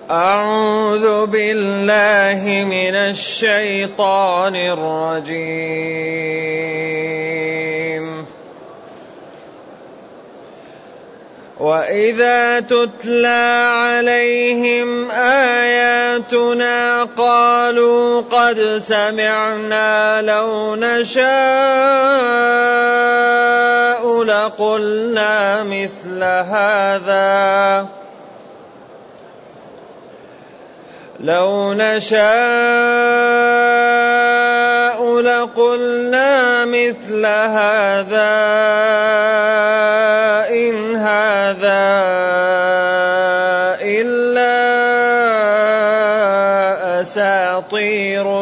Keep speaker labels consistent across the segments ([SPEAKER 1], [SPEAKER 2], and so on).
[SPEAKER 1] أعوذ بالله من الشيطان الرجيم. وإذا تتلى عليهم آياتنا قالوا قد سمعنا لو نشاء لقلنا مثل هذا لو نشاء لقلنا مثل هذا إن هذا إلا أساطير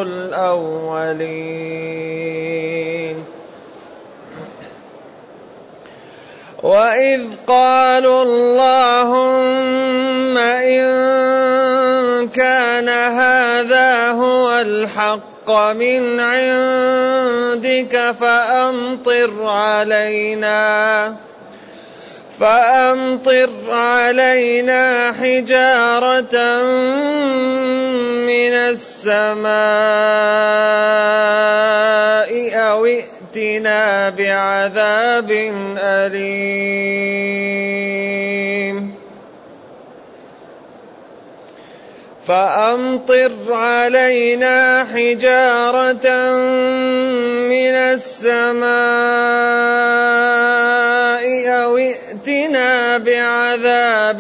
[SPEAKER 1] الأولين. وإذ قالوا اللهم إن كان هذا هو الحق من عندك فأمطر علينا حجارة من السماء أو ائتنا بعذاب أليم. فأمطر علينا حجارة من السماء أو ائتنا بعذاب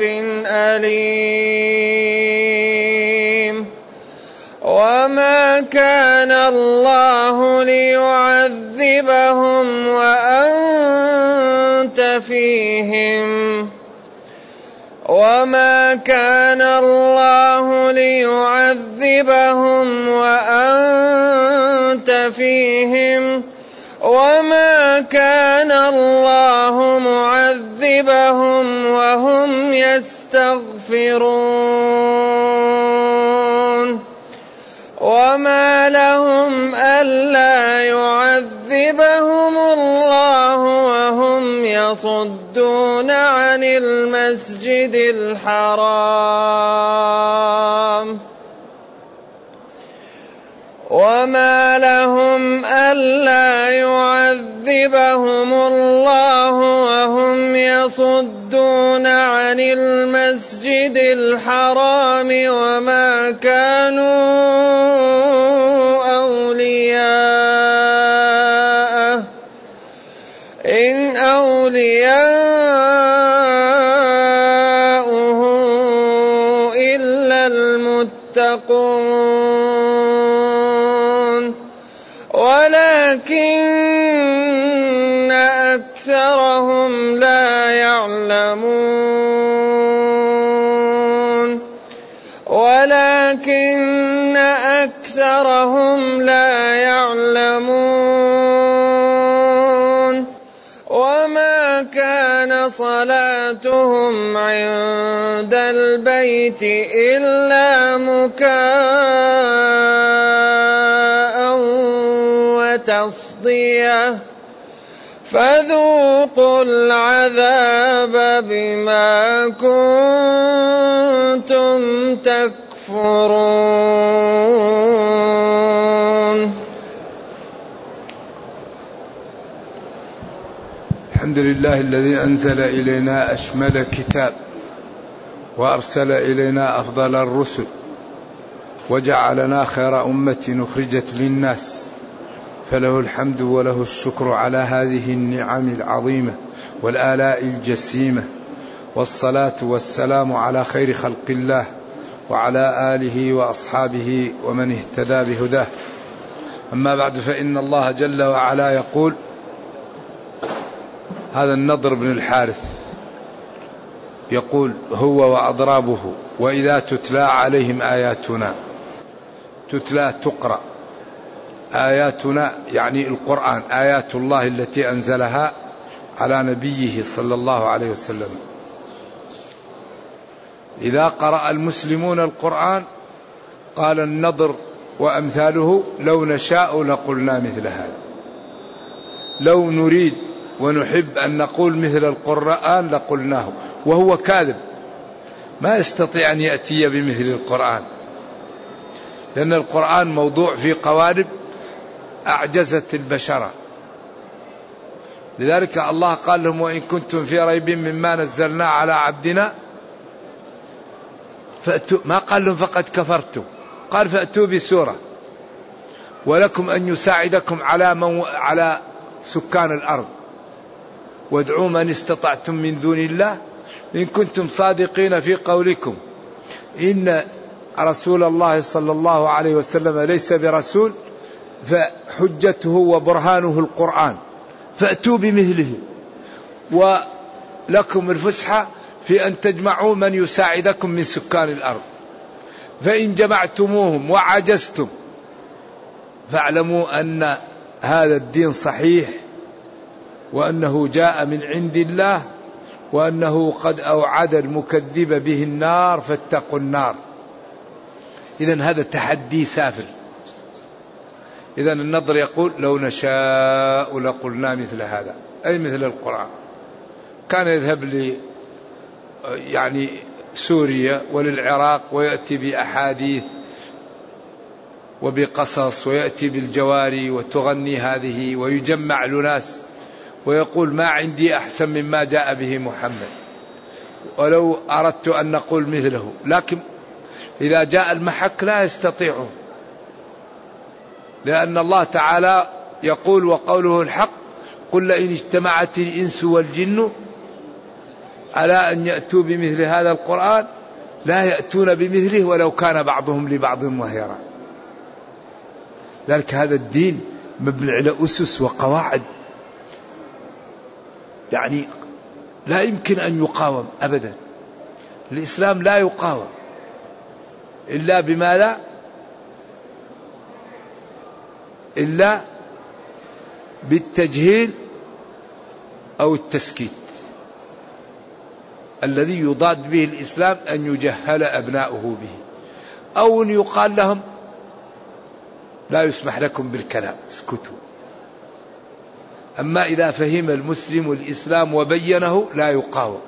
[SPEAKER 1] أليم. وما كان الله ليعذبهم وأنت فيهم وما كان الله ليعذبهم وأنت فيهم وما كان الله معذبهم وهم يستغفرون. وما لهم ألا يعذبهم الله وهم يصدون عن المسجد الحرام وما لهم ألا يعذبهم الله وهم يصدون عن المسجد الحرام وما كانوا أولياءه إن أولياؤه إلا المتقون ولكن أكثرهم لا يعلمون. وما كان صلاتهم عند البيت إلا مكاء وتصدية فذوقوا العذاب بما كنتم تكفرون.
[SPEAKER 2] الحمد لله الذي أنزل إلينا أشمل كتاب وأرسل إلينا أفضل الرسل وجعلنا خير أمة أخرجت للناس فله الحمد وله الشكر على هذه النعم العظيمة والآلاء الجسيمة والصلاة والسلام على خير خلق الله وعلى آله وأصحابه ومن اهتدى بهداه. أما بعد فإن الله جل وعلا يقول هذا النضر بن الحارث يقول هو وأضرابه وإذا تتلى عليهم آياتنا تتلى تقرأ آياتنا يعني القرآن آيات الله التي أنزلها على نبيه صلى الله عليه وسلم. إذا قرأ المسلمون القرآن قال النضر وأمثاله لو نشاء لقلنا مثل هذا. لو نريد ونحب أن نقول مثل القرآن لقلناه، وهو كاذب ما يستطيع أن يأتي بمثل القرآن، لأن القرآن موضوع في قوالب أعجزت البشرة. لذلك الله قال لهم: وإن كنتم في ريب مما نزلنا على عبدنا فأتوا. ما قال لهم فقد كفرتم، قال فأتوا بسورة ولكم أن يساعدكم على سكان الأرض، وادعوا من استطعتم من دون الله إن كنتم صادقين في قولكم إن رسول الله صلى الله عليه وسلم ليس برسول فحجته وبرهانه القرآن، فأتوا بمثله، ولكم الفسحة في أن تجمعوا من يساعدكم من سكان الأرض، فإن جمعتموهم وعجزتم فاعلموا أن هذا الدين صحيح، وأنه جاء من عند الله، وأنه قد أوعد المكذب به النار فاتقوا النار. إذن هذا تحدي سافر. إذن النضر يقول: لو نشاء لقلنا مثل هذا، أي مثل القرآن. كان يذهب سوريا وللعراق ويأتي بأحاديث وبقصص، ويأتي بالجواري وتغني هذه، ويجمع لناس ويقول: ما عندي أحسن مما جاء به محمد، ولو أردت أن نقول مثله، لكن إذا جاء المحك لا يستطيعون، لأن الله تعالى يقول وقوله الحق: قل لئن اجتمعت الإنس والجن على أن يأتوا بمثل هذا القرآن لا يأتون بمثله ولو كان بعضهم لبعض ظهيرا. ذلك هذا الدين مبني على أسس وقواعد، لا يمكن أن يقاوم أبدا. الإسلام لا يقاوم إلا بما لا إلا بالتجهيل أو التسكيت. الذي يضاد به الإسلام أن يجهل أبناؤه به، أو أن يقال لهم: لا يسمح لكم بالكلام، اسكتوا. أما إذا فهم المسلم الإسلام وبينه لا يقاوم.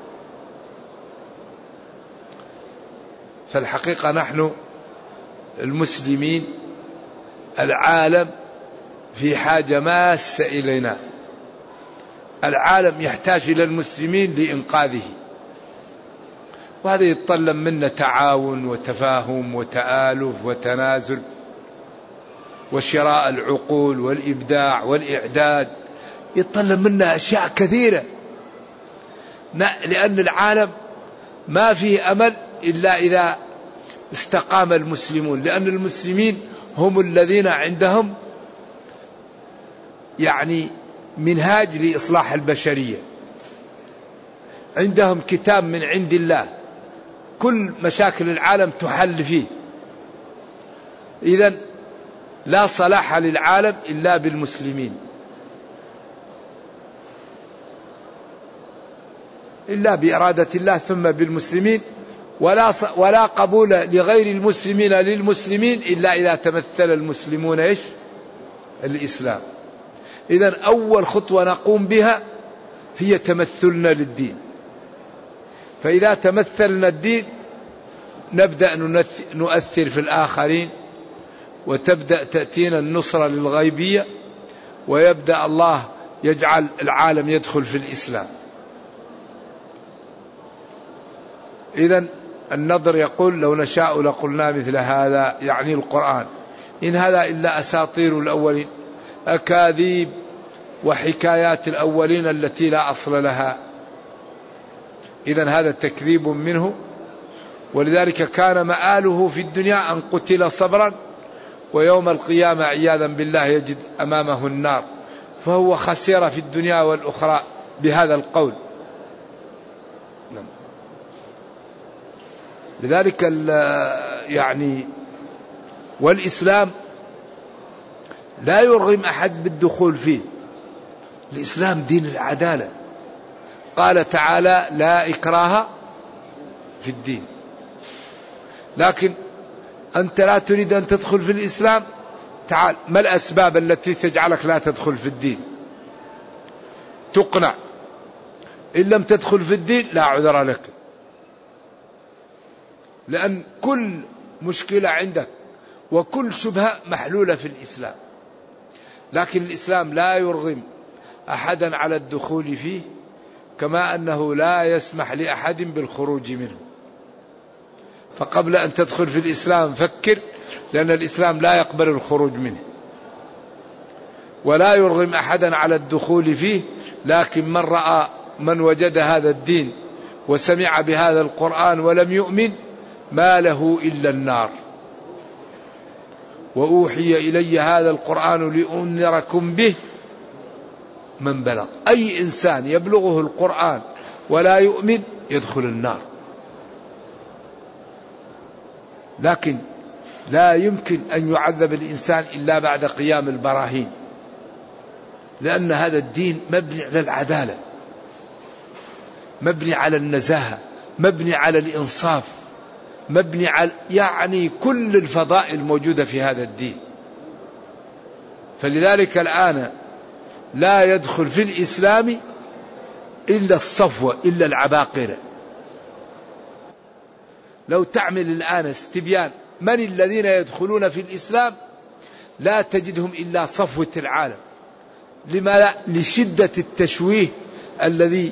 [SPEAKER 2] فالحقيقة نحن المسلمين العالم في حاجة ماسة إلينا. العالم يحتاج إلى المسلمين لإنقاذه، وهذا يتطلب منا تعاون وتفاهم وتآلف وتنازل وشراء العقول والإبداع والإعداد. يتطلب منا أشياء كثيرة، لأن العالم ما فيه أمل إلا إذا استقام المسلمون، لأن المسلمين هم الذين عندهم منهاج لإصلاح البشرية، عندهم كتاب من عند الله كل مشاكل العالم تحل فيه. إذن لا صلاح للعالم إلا بالمسلمين، إلا بإرادة الله ثم بالمسلمين، ولا قبول لغير المسلمين للمسلمين إلا إذا تمثل المسلمون الإسلام. إذن أول خطوة نقوم بها هي تمثلنا للدين، فإذا تمثلنا الدين نبدأ نؤثر في الآخرين، وتبدأ تأتينا النصرة للغيبية، ويبدأ الله يجعل العالم يدخل في الإسلام. إذن النضر يقول: لو نشاء لقلنا مثل هذا، يعني القرآن، إن هذا إلا أساطير الأولين، أكاذيب وحكايات الأولين التي لا أصل لها. إذن هذا تكذيب منه، ولذلك كان مآله في الدنيا أن قتل صبرا، ويوم القيامة عياذا بالله يجد أمامه النار، فهو خسر في الدنيا والأخرى بهذا القول. لذلك والإسلام لا يرغم أحد بالدخول فيه. الإسلام دين العدالة، قال تعالى: لا إكراه في الدين. لكن أنت لا تريد أن تدخل في الإسلام، تعال، ما الأسباب التي تجعلك لا تدخل في الدين؟ تقنع. إن لم تدخل في الدين لا عذر لك. لأن كل مشكلة عندك وكل شبهة محلولة في الإسلام. لكن الإسلام لا يرغم أحدا على الدخول فيه، كما أنه لا يسمح لأحد بالخروج منه. فقبل أن تدخل في الإسلام فكر، لأن الإسلام لا يقبل الخروج منه، ولا يرغم أحدا على الدخول فيه. لكن من وجد هذا الدين وسمع بهذا القرآن ولم يؤمن ما له إلا النار. وأوحي إلي هذا القرآن لأنذركم به من بلغ. أي إنسان يبلغه القرآن ولا يؤمن يدخل النار. لكن لا يمكن أن يعذب الإنسان إلا بعد قيام البراهين، لأن هذا الدين مبني على العدالة، مبني على النزاهة، مبني على الإنصاف، مبني على يعني كل الفضائل الموجودة في هذا الدين. فلذلك الآن لا يدخل في الإسلام إلا الصفوة، إلا العباقرة. لو تعمل الآن استبيان من الذين يدخلون في الإسلام لا تجدهم إلا صفوة العالم. لما لا؟ لشدة التشويه الذي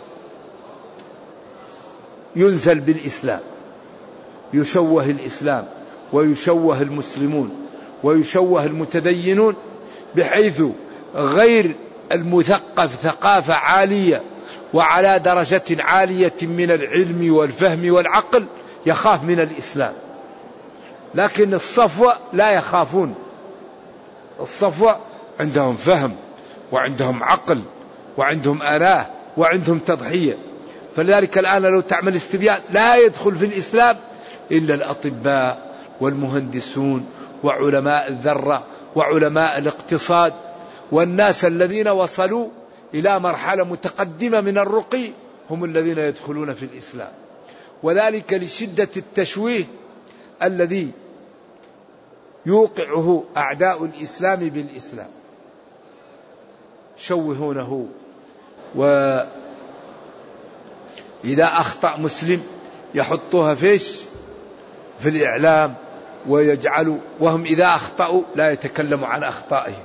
[SPEAKER 2] ينزل بالإسلام، يشوه الإسلام ويشوه المسلمون ويشوه المتدينون، بحيث غير المثقف ثقافة عالية وعلى درجة عالية من العلم والفهم والعقل يخاف من الإسلام. لكن الصفوة لا يخافون. الصفوة عندهم فهم وعندهم عقل وعندهم آلاه وعندهم تضحية. فلذلك الآن لو تعمل استبيان لا يدخل في الإسلام إلا الأطباء والمهندسون وعلماء الذرة وعلماء الاقتصاد، والناس الذين وصلوا إلى مرحلة متقدمة من الرقي هم الذين يدخلون في الإسلام. وذلك لشدة التشويه الذي يوقعه أعداء الإسلام بالإسلام، شوهونه. وإذا أخطأ مسلم يحطوها فيش في الإعلام ويجعلوا، وهم إذا أخطأوا لا يتكلموا عن أخطائهم.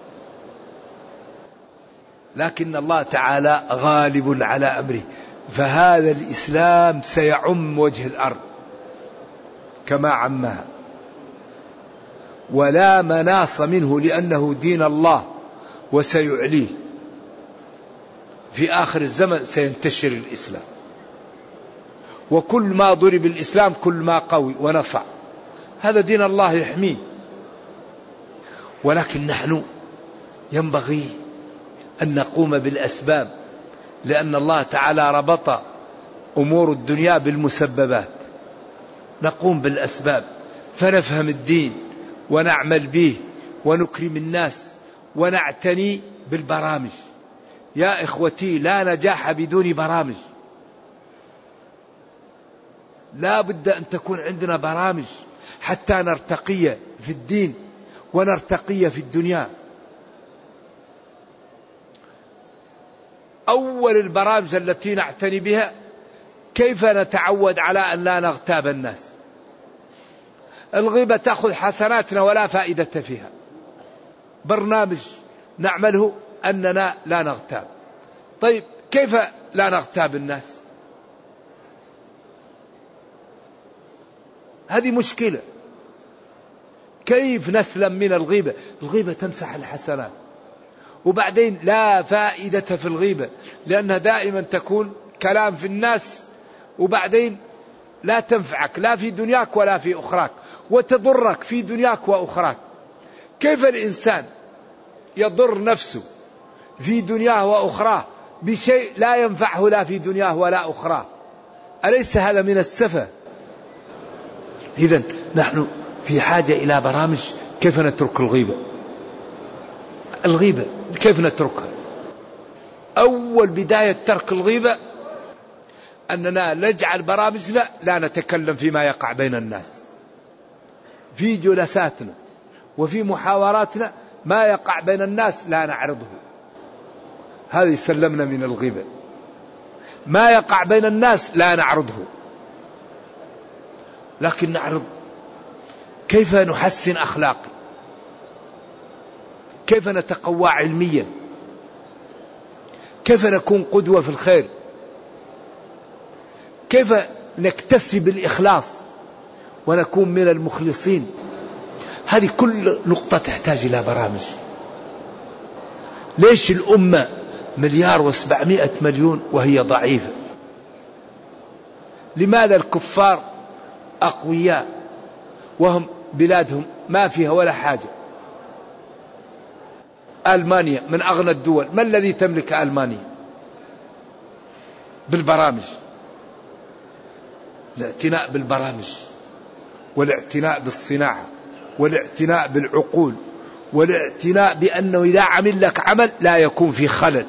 [SPEAKER 2] لكن الله تعالى غالب على أمره، فهذا الإسلام سيعم وجه الأرض كما عمها، ولا مناص منه لأنه دين الله وسيعليه. في آخر الزمن سينتشر الإسلام، وكل ما ضرب الإسلام كل ما قوي ونصع. هذا دين الله يحميه. ولكن نحن ينبغي أن نقوم بالأسباب، لأن الله تعالى ربط أمور الدنيا بالمسببات. نقوم بالأسباب فنفهم الدين ونعمل به ونكرم الناس ونعتني بالبرامج. يا إخوتي لا نجاح بدون برامج. لا بد أن تكون عندنا برامج حتى نرتقي في الدين ونرتقي في الدنيا. أول البرامج التي نعتني بها كيف نتعود على أن لا نغتاب الناس. الغيبة تأخذ حسناتنا ولا فائدة فيها. برنامج نعمله أننا لا نغتاب. طيب كيف لا نغتاب الناس؟ هذه مشكلة. كيف نسلم من الغيبة؟ الغيبة تمسح الحسنات، وبعدين لا فائدة في الغيبة، لأنها دائما تكون كلام في الناس، وبعدين لا تنفعك لا في دنياك ولا في أخراك، وتضرك في دنياك وأخراك. كيف الإنسان يضر نفسه في دنياه وأخراه بشيء لا ينفعه لا في دنياه ولا أخراه؟ أليس هذا من السفة؟ إذن نحن في حاجة إلى برامج كيف نترك الغيبة. الغيبة كيف نتركها؟ أول بداية ترك الغيبة أننا نجعل برامجنا لا نتكلم فيما يقع بين الناس. في جلساتنا وفي محاوراتنا ما يقع بين الناس لا نعرضه. هذه سلمنا من الغيبة. ما يقع بين الناس لا نعرضه.
[SPEAKER 3] لكن نعرض كيف نحسن أخلاقي، كيف نتقوى علميا، كيف نكون قدوة في الخير، كيف نكتسب الإخلاص ونكون من المخلصين. هذه كل نقطة تحتاج إلى برامج. ليش الأمة 1,700,000,000 وهي ضعيفة؟ لماذا الكفار أقوياء وهم بلادهم ما فيها ولا حاجة؟ ألمانيا من أغنى الدول، ما الذي تملك ألمانيا؟ بالبرامج، الاعتناء بالبرامج والاعتناء بالصناعة والاعتناء بالعقول والاعتناء بأنه إذا عمل لك عمل لا يكون في خلل.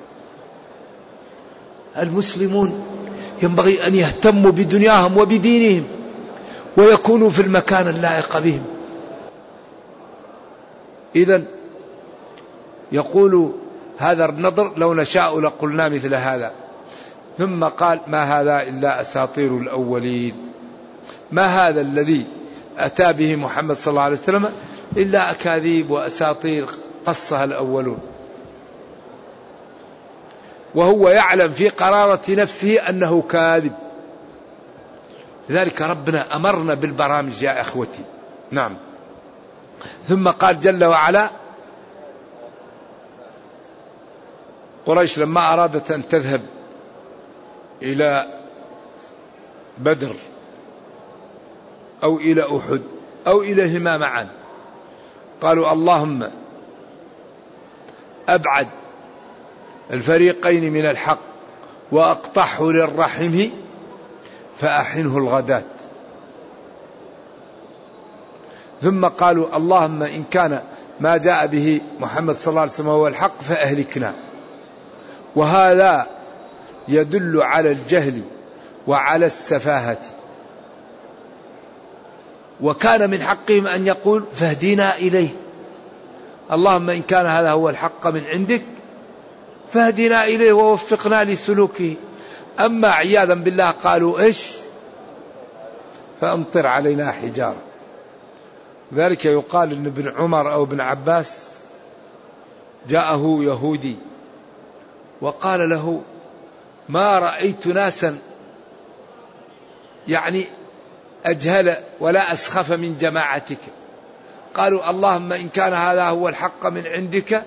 [SPEAKER 3] المسلمون ينبغي أن يهتموا بدنياهم وبدينهم ويكونوا في المكان اللائق بهم. إذن يقول هذا النضر لو نشاء لقلنا مثل هذا. ثم قال ما هذا إلا أساطير الأولين، ما هذا الذي أتى به محمد صلى الله عليه وسلم إلا أكاذيب وأساطير قصها الأولون. وهو يعلم في قرارة نفسه أنه كاذب. لذلك ربنا أمرنا بالبرامج يا أخوتي. نعم. ثم قال جل وعلا قريش لما أرادت أن تذهب إلى بدر أو إلى أحد أو إليهما معا قالوا اللهم أبعد الفريقين من الحق وأقطعه للرحم فأحنه الغداة. ثم قالوا اللهم إن كان ما جاء به محمد صلى الله عليه وسلم هو الحق فأهلكنا. وهذا يدل على الجهل وعلى السفاهة. وكان من حقهم أن يقول فاهدنا إليه، اللهم إن كان هذا هو الحق من عندك فاهدنا إليه ووفقنا لسلوكه. أما عياذا بالله قالوا إيش؟ فأمطر علينا حجارة. ذلك يقال أن ابن عمر أو ابن عباس جاءه يهودي وقال له ما رأيت ناسا يعني أجهل ولا أسخف من جماعتك. قالوا اللهم إن كان هذا هو الحق من عندك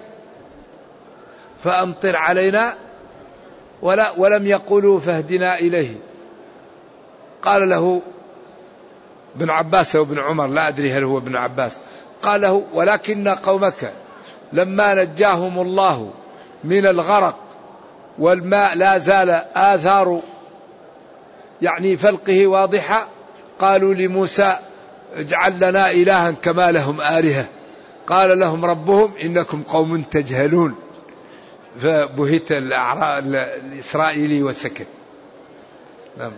[SPEAKER 3] فأمطر علينا ولم يقولوا فاهدنا إليه. قال له ابن عباس أو ابن عمر لا أدري هل هو ابن عباس قال له ولكن قومك لما نجاهم الله من الغرق والماء لا زال آثار يعني فلقه واضحة قالوا لموسى اجعل لنا إلها كما لهم آلهة قال لهم ربهم إنكم قوم تجهلون فبهت الإسرائيلي وسكت. نعم.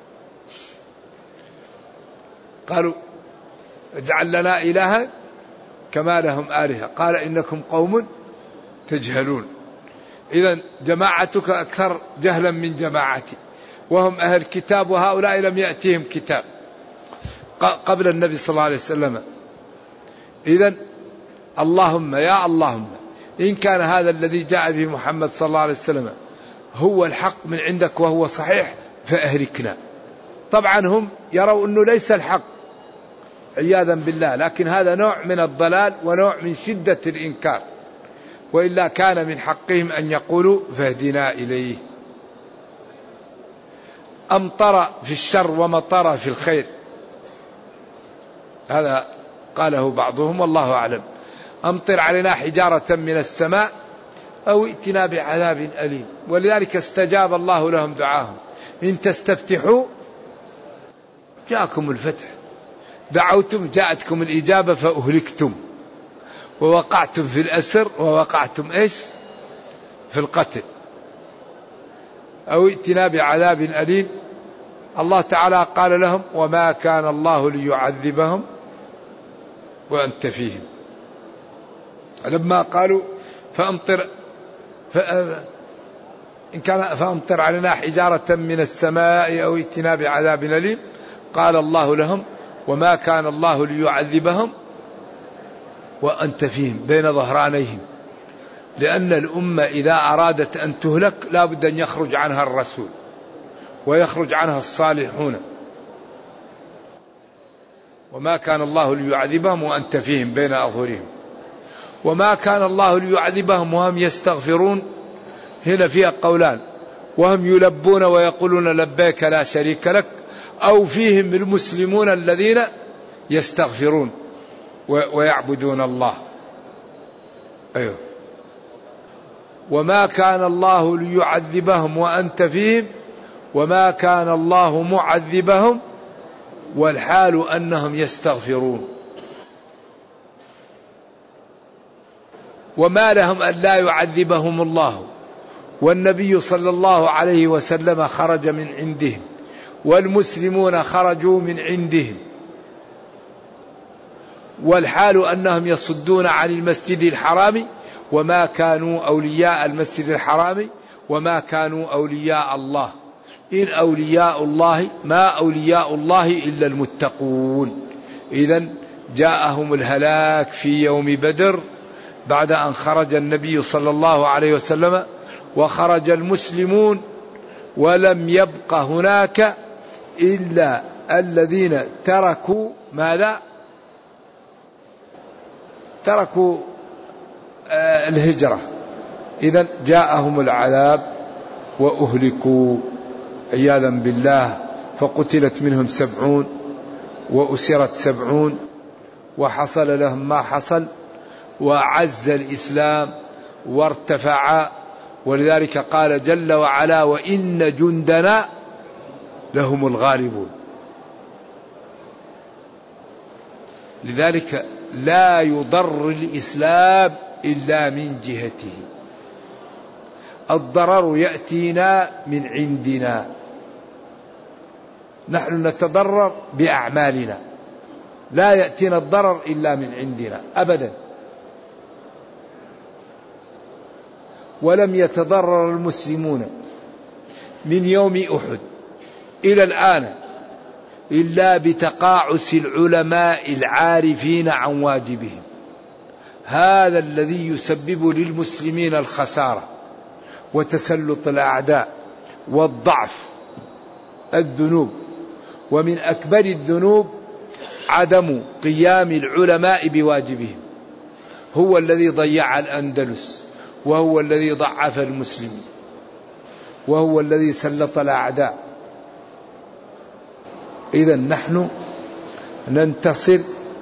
[SPEAKER 3] قالوا اجعل لنا إلها كما لهم آلهة قال إنكم قوم تجهلون. إذن جماعتك أكثر جهلا من جماعتي وهم أهل كتاب وهؤلاء لم يأتيهم كتاب قبل النبي صلى الله عليه وسلم. إذن اللهم يا اللهم إن كان هذا الذي جاء به محمد صلى الله عليه وسلم هو الحق من عندك وهو صحيح فأهلكنا. طبعا هم يروا أنه ليس الحق عياذا بالله، لكن هذا نوع من الضلال ونوع من شدة الإنكار، وإلا كان من حقهم أن يقولوا فاهدنا إليه. أمطر في الشر ومطر في الخير، هذا قاله بعضهم والله أعلم. أمطر علينا حجارة من السماء أو ائتنا بعذاب أليم. ولذلك استجاب الله لهم دعاهم إن تستفتحوا جاءكم الفتح، دعوتم جاءتكم الإجابة فأهلكتم ووقعتم في الأسر ووقعتم إيش في القتل. أو ائتنا بعذاب أليم. الله تعالى قال لهم وما كان الله ليعذبهم وأنت فيهم. لما قالوا فأمطر إن كان فأمطر علينا حجارة من السماء أو ائتنا بعذاب أليم قال الله لهم وما كان الله ليعذبهم وأنت فيهم بين ظهرانيهم، لأن الأمة إذا أرادت أن تهلك لا بد أن يخرج عنها الرسول ويخرج عنها الصالحون. وما كان الله ليعذبهم وأنت فيهم بين أظهرهم. وما كان الله ليعذبهم وهم يستغفرون، هنا فيها قولان، وهم يلبون ويقولون لبيك لا شريك لك، أو فيهم المسلمون الذين يستغفرون ويعبدون الله. أيوه. وما كان الله ليعذبهم وأنت فيهم وما كان الله معذبهم والحال أنهم يستغفرون. وما لهم أن لا يعذبهم الله والنبي صلى الله عليه وسلم خرج من عندهم والمسلمون خرجوا من عندهم، والحال أنهم يصدون عن المسجد الحرام وما كانوا أولياء المسجد الحرام وما كانوا أولياء الله، إن أولياء الله ما أولياء الله إلا المتقون. إذن جاءهم الهلاك في يوم بدر بعد أن خرج النبي صلى الله عليه وسلم وخرج المسلمون، ولم يبق هناك إلا الذين تركوا ماذا؟ تركوا الهجرة. إذن جاءهم العذاب وأهلكوا عياذا بالله، فقتلت منهم 70 وأسرت 70 وحصل لهم ما حصل، وعز الإسلام وارتفع. ولذلك قال جل وعلا وإن جندنا لهم الغالبون. لذلك لا يضر الإسلام إلا من جهته، الضرر يأتينا من عندنا، نحن نتضرر بأعمالنا، لا يأتينا الضرر إلا من عندنا أبدا. ولم يتضرر المسلمون من يوم أحد إلى الآن إلا بتقاعس العلماء العارفين عن واجبهم، هذا الذي يسبب للمسلمين الخسارة وتسلط الأعداء والضعف الذنوب. ومن أكبر الذنوب عدم قيام العلماء بواجبهم، هو الذي ضيع الأندلس، وهو الذي ضعف المسلمين، وهو الذي سلط الأعداء. إذن نحن ننتصر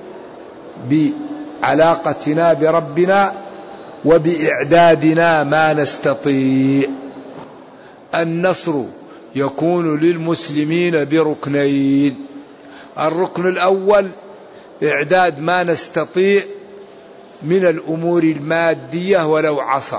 [SPEAKER 3] بعلاقتنا بربنا وبإعدادنا ما نستطيع. النصر يكون للمسلمين بركنين، الركن الأول إعداد ما نستطيع من الأمور المادية ولو عصا،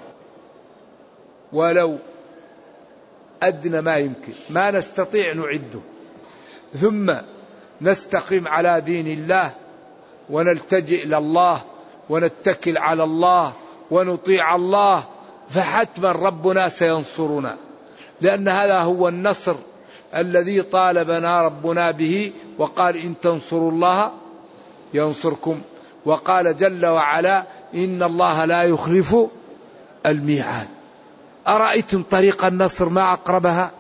[SPEAKER 3] ولو أدنى ما يمكن، ما نستطيع نعده، ثم نستقيم على دين الله ونلتجئ إلى الله ونتكل على الله ونطيع الله، فحتما ربنا سينصرنا، لأن هذا هو النصر الذي طالبنا ربنا به، وقال إن تنصروا الله ينصركم، وقال جل وعلا إن الله لا يخلف الميعاد. أرأيتم طريق النصر ما أقربها؟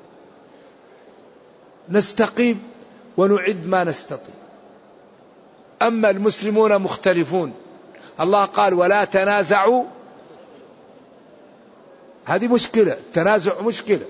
[SPEAKER 3] نستقيم ونعد ما نستطيع. أما المسلمون مختلفون، الله قال ولا تنازعوا، هذه مشكلة، التنازع مشكلة.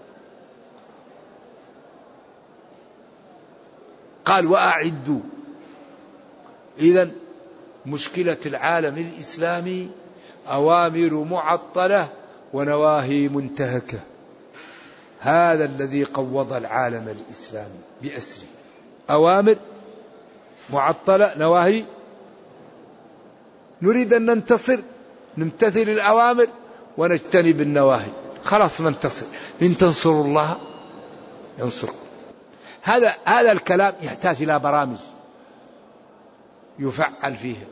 [SPEAKER 3] قال وأعدوا. إذن مشكلة العالم الإسلامي أوامر معطلة ونواهي منتهكة، هذا الذي قوض العالم الإسلامي بأسره، أوامر معطلة نواهي. نريد أن ننتصر نمتثل الأوامر ونجتنب النواهي، خلاص ننتصر. إن تنصروا الله ينصركم. هذا الكلام يحتاج إلى برامج يفعل فيها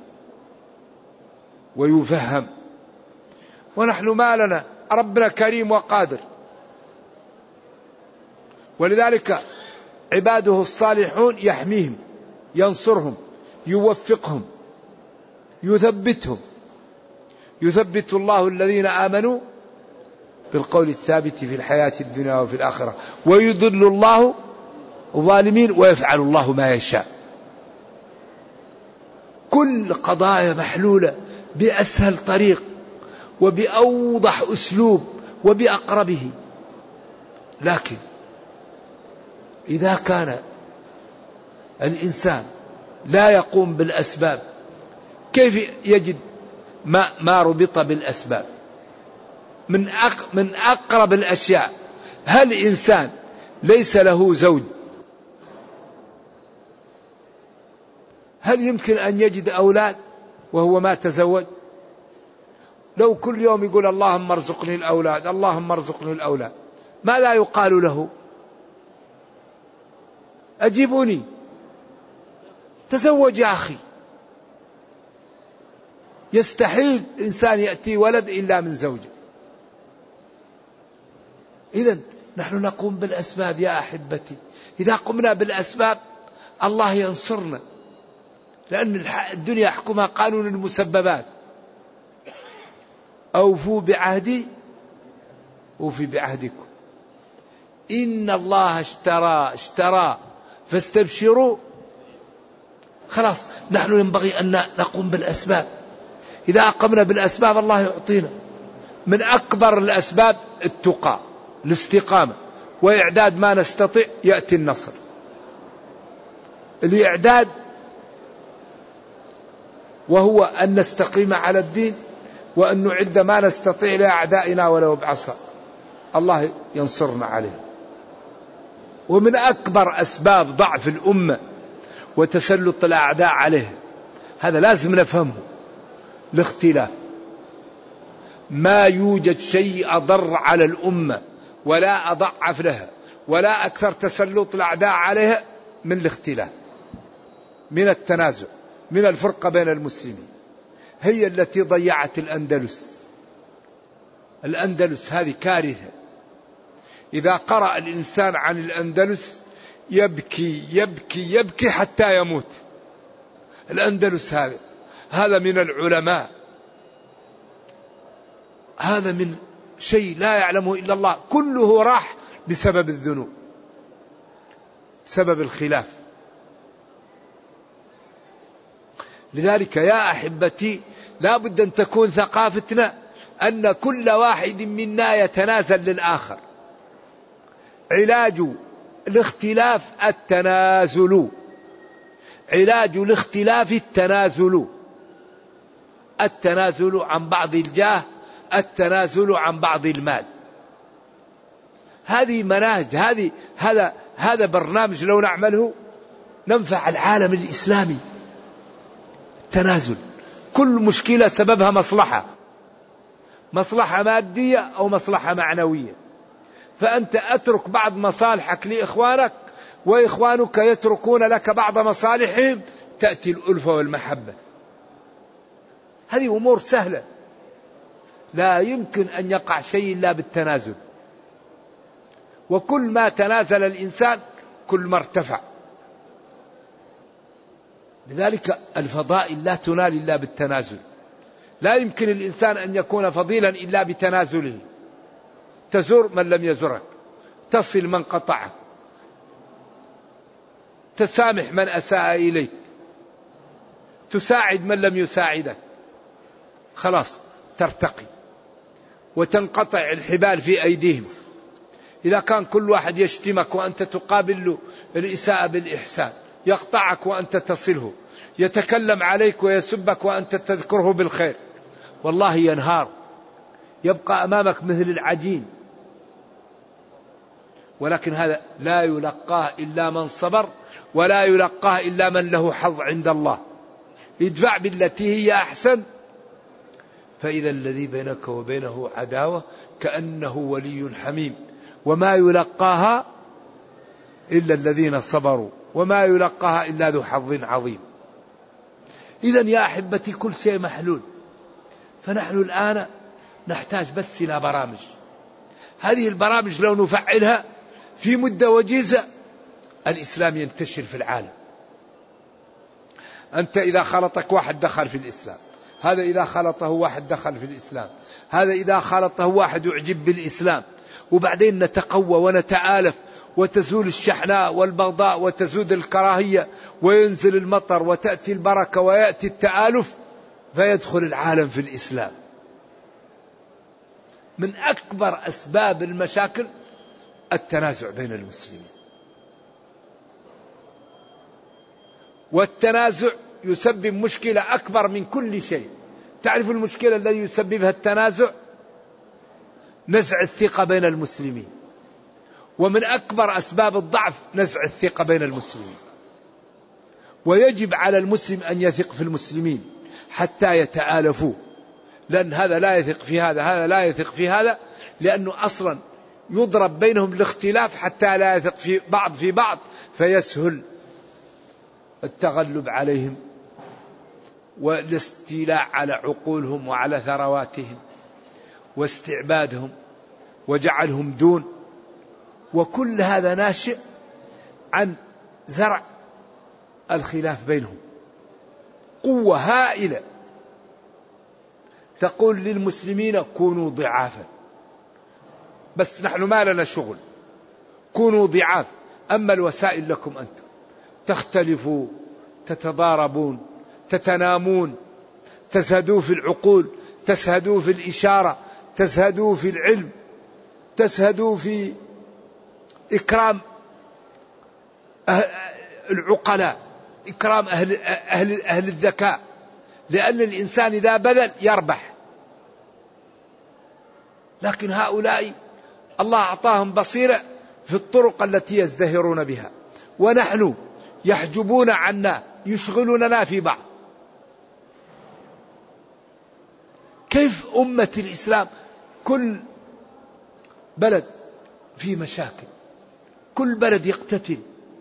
[SPEAKER 3] ويفهم. ونحن ما لنا، ربنا كريم وقادر. ولذلك عباده الصالحون يحميهم، ينصرهم، يوفقهم، يثبتهم. يثبت الله الذين آمنوا بالقول الثابت في الحياة الدنيا وفي الآخرة، ويضل الله الظالمين ويفعل الله ما يشاء. كل قضايا محلولة بأسهل طريق وبأوضح أسلوب وبأقربه. لكن إذا كان الإنسان لا يقوم بالأسباب كيف يجد ما ربط بالأسباب؟ من أقرب الأشياء، هل إنسان ليس له زوج هل يمكن أن يجد أولاد وهو ما تزوج؟ لو كل يوم يقول اللهم ارزقني الأولاد اللهم ارزقني الأولاد، ما لا يقال له أجيبوني تزوج يا أخي؟ يستحيل إنسان يأتي ولد إلا من زوجه. إذن نحن نقوم بالأسباب يا أحبتي. إذا قمنا بالأسباب الله ينصرنا، لأن الدنيا يحكمها قانون المسببات. أوفوا بعهدي أوفي بعهدكم، إن الله اشترى فاستبشروا. خلاص نحن ينبغي أن نقوم بالأسباب. إذا قمنا بالأسباب الله يعطينا. من أكبر الأسباب التقى، الاستقامة، وإعداد ما نستطيع يأتي النصر. الإعداد وهو أن نستقيم على الدين وأن نعد ما نستطيع لأعدائنا ولو بعصا، الله ينصرنا عليه. ومن أكبر أسباب ضعف الأمة وتسلط الأعداء عليه، هذا لازم نفهمه، الاختلاف. ما يوجد شيء أضر على الأمة ولا أضعف لها ولا أكثر تسلط الأعداء عليها من الاختلاف، من التنازع، من الفرقة بين المسلمين. هي التي ضيعت الأندلس. الأندلس هذه كارثة. إذا قرأ الإنسان عن الأندلس يبكي يبكي يبكي حتى يموت. الأندلس هذا من العلماء، هذا من شيء لا يعلمه إلا الله، كله راح بسبب الذنوب، سبب الخلاف. لذلك يا أحبتي لا بد أن تكون ثقافتنا أن كل واحد منا يتنازل للآخر. علاج الاختلاف التنازل، علاج الاختلاف التنازل، التنازل عن بعض الجاه، التنازل عن بعض المال. هذه مناهج، هذا برنامج لو نعمله ننفع العالم الإسلامي. التنازل، كل مشكلة سببها مصلحة مادية أو مصلحة معنوية، فأنت أترك بعض مصالحك لإخوانك وإخوانك يتركون لك بعض مصالحهم، تأتي الألفة والمحبة. هذه أمور سهلة، لا يمكن أن يقع شيء إلا بالتنازل. وكل ما تنازل الإنسان كل ما ارتفع. لذلك الفضائل لا تنال إلا بالتنازل. لا يمكن الإنسان أن يكون فضيلا إلا بتنازله. تزور من لم يزرك، تصل من قطعك، تسامح من أساء إليك، تساعد من لم يساعدك، خلاص ترتقي وتنقطع الحبال في أيديهم. إذا كان كل واحد يشتمك وأنت تقابل له الإساءة بالإحسان، يقطعك وأنت تصله، يتكلم عليك ويسبك وأنت تذكره بالخير، والله ينهار، يبقى أمامك مثل العجين. ولكن هذا لا يلقاه إلا من صبر، ولا يلقاه إلا من له حظ عند الله. ادفع بالتي هي أحسن، فإذا الذي بينك وبينه عداوة كأنه ولي حميم، وما يلقاها إلا الذين صبروا، وما يلقاها إلا ذو حظ عظيم. إذن يا أحبتي كل شيء محلول. فنحن الآن نحتاج بس إلى برامج. هذه البرامج لو نفعلها في مدة وجيزة الإسلام ينتشر في العالم. أنت إذا خلطك واحد دخل في الإسلام، هذا إذا خلطه واحد دخل في الإسلام، هذا إذا خلطه واحد يعجب بالإسلام، وبعدين نتقوى ونتآلف وتزول الشحناء والبغضاء وتزول الكراهية وينزل المطر وتأتي البركة ويأتي التآلف فيدخل العالم في الإسلام. من أكبر أسباب المشاكل التنازع بين المسلمين، والتنازع يسبب مشكلة أكبر من كل شيء. تعرف المشكلة التي يسببها التنازع؟ نزع الثقة بين المسلمين، ومن أكبر أسباب الضعف نزع الثقة بين المسلمين. ويجب على المسلم أن يثق في المسلمين حتى يتآلفوا، لأن هذا لا يثق في هذا، هذا لا يثق في هذا، لأنه أصلا يضرب بينهم الاختلاف حتى لا يثق في بعض فيسهل التغلب عليهم والاستيلاء على عقولهم وعلى ثرواتهم واستعبادهم وجعلهم دون. وكل هذا ناشئ عن زرع الخلاف بينهم. قوة هائلة تقول للمسلمين كونوا ضعافا، بس نحن ما لنا شغل، كونوا ضعاف، أما الوسائل لكم أنتم، تختلفوا، تتضاربون، تتنامون، تزهدوا في العقول، تزهدوا في الإشارة، تزهدوا في العلم، تزهدوا في إكرام العقلاء، إكرام أهل الذكاء، لأن الإنسان إذا بذل يربح. لكن هؤلاء الله أعطاهم بصيرة في الطرق التي يزدهرون بها، ونحن يحجبون عنا، يشغلوننا في بعض. كيف أمة الإسلام كل بلد في مشاكل، كل بلد يقتتل؟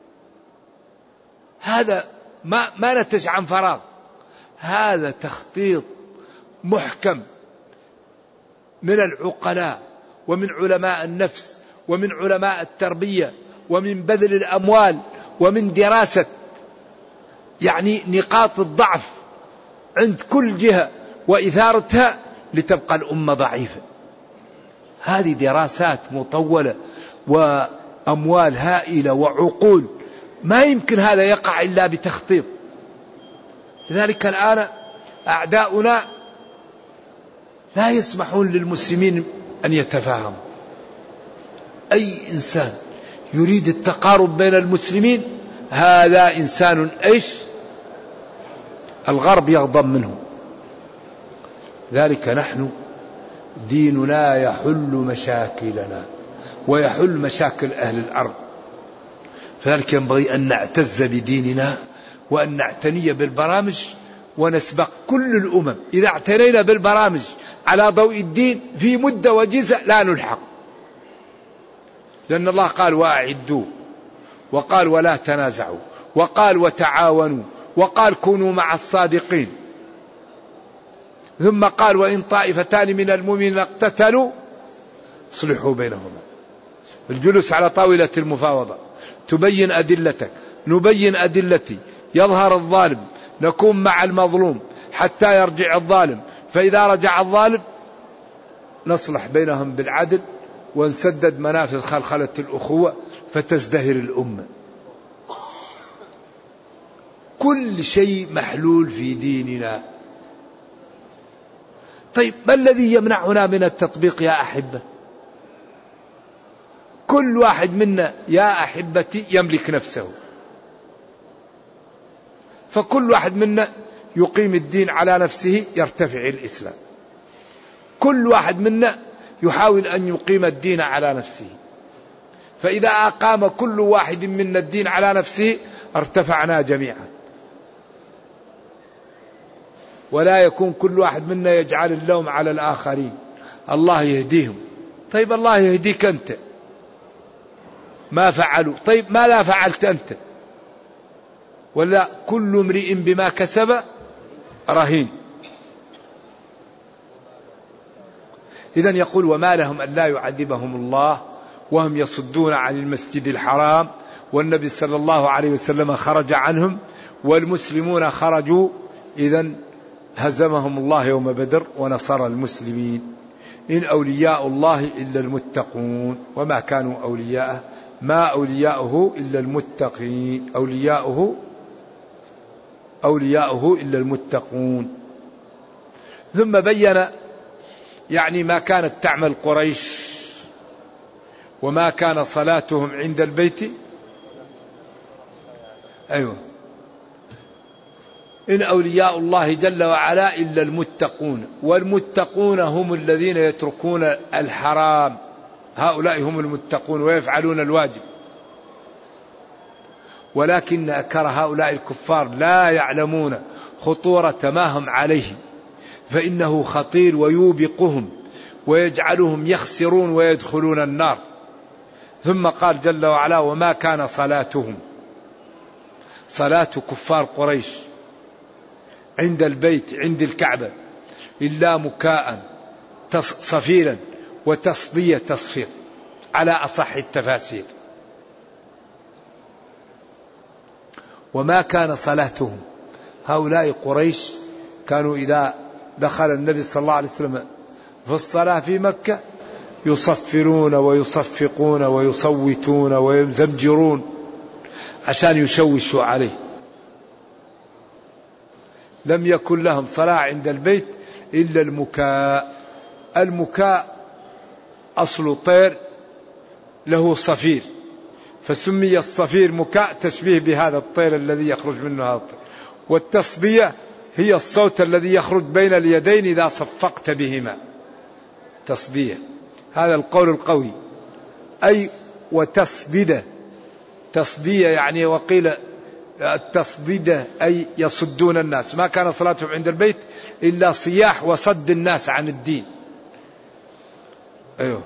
[SPEAKER 3] هذا ما نتج عن فراغ، هذا تخطيط محكم من العقلاء ومن علماء النفس ومن علماء التربية ومن بذل الأموال ومن دراسة يعني نقاط الضعف عند كل جهة وإثارتها لتبقى الأمة ضعيفة. هذه دراسات مطولة وأموال هائلة وعقول، ما يمكن هذا يقع إلا بتخطيط. لذلك الآن أعداؤنا لا يسمحون للمسلمين أن يتفاهموا. أي إنسان يريد التقارب بين المسلمين هذا إنسان إيش؟ الغرب يغضب منه. ذلك نحن ديننا يحل مشاكلنا ويحل مشاكل أهل الأرض، فذلك ينبغي أن نعتز بديننا وأن نعتني بالبرامج ونسبق كل الأمم. إذا اعتنينا بالبرامج على ضوء الدين في مدة وجزء لا نلحق، لأن الله قال وأعدوا، وقال ولا تنازعوا، وقال وتعاونوا، وقال كونوا مع الصادقين، ثم قال وإن طائفتان من المؤمنين اقتتلوا اصلحوا بينهما. الجلوس على طاولة المفاوضة، تبين أدلتك، نبين أدلتي، يظهر الظالم، نكون مع المظلوم حتى يرجع الظالم، فإذا رجع الظالم نصلح بينهم بالعدل ونسدد منافذ خلخلة الأخوة فتزدهر الأمة. كل شيء محلول في ديننا. طيب ما الذي يمنعنا من التطبيق يا أحبة؟ كل واحد منا يا أحبتي يملك نفسه، فكل واحد منا يقيم الدين على نفسه يرتفع الإسلام. كل واحد منا يحاول أن يقيم الدين على نفسه، فإذا أقام كل واحد منا الدين على نفسه ارتفعنا جميعا. ولا يكون كل واحد منا يجعل اللوم على الآخرين، الله يهديهم. طيب الله يهديك أنت، ما فعلوا، طيب ما لا فعلت أنت؟ ولا كل امرئ بما كسب رهين. إذن يقول وما لهم أن لا يعذبهم الله وهم يصدون عن المسجد الحرام والنبي صلى الله عليه وسلم خرج عنهم والمسلمون خرجوا، إذن هزمهم الله يوم بدر ونصر المسلمين. إن أولياء الله إلا المتقون وما كانوا أولياءه، ما أولياؤه إلا المتقين، أولياؤه إلا المتقون. ثم بين يعني ما كانت تعمل قريش وما كان صلاتهم عند البيت. أيوة، إن أولياء الله جل وعلا إلا المتقون، والمتقون هم الذين يتركون الحرام، هؤلاء هم المتقون ويفعلون الواجب. ولكن أكثر هؤلاء الكفار لا يعلمون خطورة ما هم عليه، فإنه خطير ويوبقهم ويجعلهم يخسرون ويدخلون النار. ثم قال جل وعلا: وما كان صلاتهم، صلاة كفار قريش عند البيت عند الكعبة إلا مكاء صفيرا وتصدية تصفير على أصح التفاسير. وما كان صلاتهم، هؤلاء قريش كانوا إذا دخل النبي صلى الله عليه وسلم في الصلاة في مكة يصفرون ويصفقون ويصوتون ويزمجرون عشان يشوشوا عليه. لم يكن لهم صلاة عند البيت إلا المكاء. المكاء أصل طير له صفير، فسمي الصفير مكاء تشبيه بهذا الطير الذي يخرج منه هذا الطير. والتصدية هي الصوت الذي يخرج بين اليدين إذا صفقت بهما، تصدية، هذا القول القوي. أي وتصدية، تصدية يعني وقيل التصديدة أي يصدون الناس. ما كان صلاتهم عند البيت إلا صياح وصد الناس عن الدين. أيوه،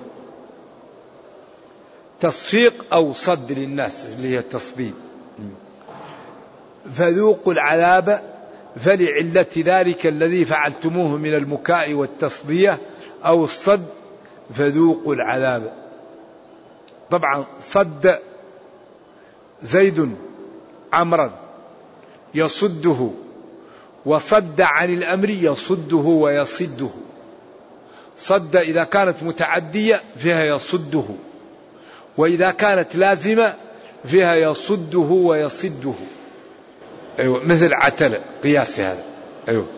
[SPEAKER 3] تصفيق أو صد للناس اللي هي التصديد. فذوقوا العذاب فلعلة ذلك الذي فعلتموه من المكاء والتصدية أو الصد فذوقوا العذاب. طبعا صد زيد عمرا يصده، وصد عن الأمر يصده ويصده. صد إذا كانت متعدية فيها يصده، وإذا كانت لازمة فيها يصده ويصده. أيوة، مثل عتلة قياس هذا. أيوة.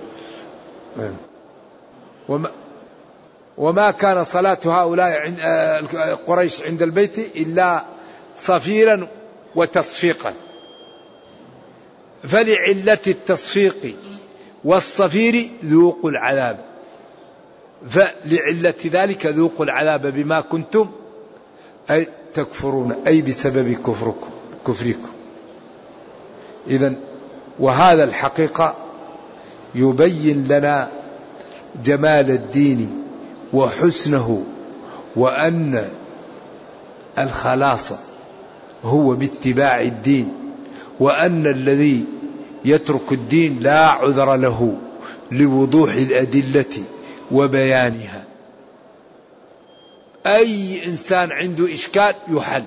[SPEAKER 3] وما كان صلاة هؤلاء قريش عند البيت إلا صفيرا وتصفيقا. فلعلة التصفيق والصفير ذوقوا العذاب، فلعلة ذلك ذوقوا العذاب بما كنتم أي تكفرون، أي بسبب كفركم. إذن وهذا الحقيقة يبين لنا جمال الدين وحسنه، وأن الخلاص هو باتباع الدين، وأن الذي يترك الدين لا عذر له لوضوح الأدلة وبيانها. أي إنسان عنده إشكال يحل،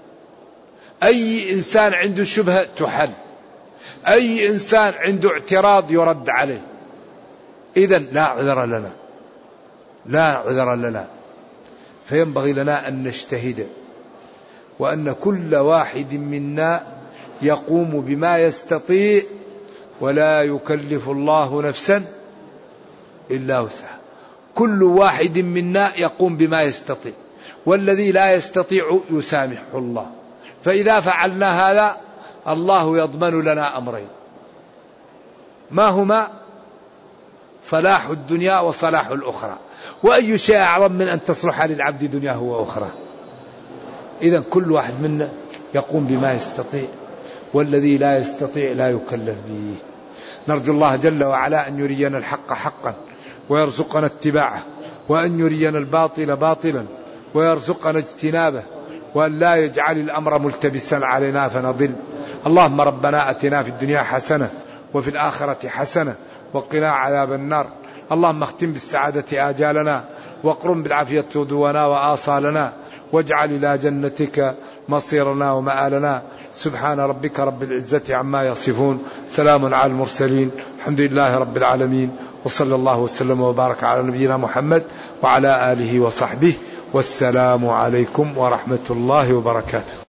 [SPEAKER 3] أي إنسان عنده شبهة تحل، أي إنسان عنده اعتراض يرد عليه. إذن لا عذر لنا، لا عذر لنا. فينبغي لنا أن نجتهد، وأن كل واحد منا يقوم بما يستطيع، ولا يكلف الله نفسا إلا وسعها. كل واحد منا يقوم بما يستطيع، والذي لا يستطيع يسامحه الله. فإذا فعلنا هذا الله يضمن لنا أمرين، ما هما؟ صلاح الدنيا وصلاح الأخرى. وأي شيء أعظم من أن تصلح للعبد دنياه وأخرى؟ إذن كل واحد منا يقوم بما يستطيع، والذي لا يستطيع لا يكلف به. نرجو الله جل وعلا أن يرينا الحق حقا ويرزقنا اتباعه، وأن يرينا الباطل باطلا ويرزقنا اجتنابه، وأن لا يجعل الأمر ملتبسا علينا فنضل. اللهم ربنا أتنا في الدنيا حسنة وفي الآخرة حسنة وقنا عذاب النار. اللهم اختم بالسعادة آجالنا، واقرم بالعافية غدونا وآصالنا،
[SPEAKER 2] واجعل إلى جنتك مصيرنا ومآلنا. سبحان ربك رب العزة عما يصفون، سلام على المرسلين، الحمد لله رب العالمين، وصلى الله وسلم وبارك على نبينا محمد وعلى آله وصحبه، والسلام عليكم ورحمة الله وبركاته.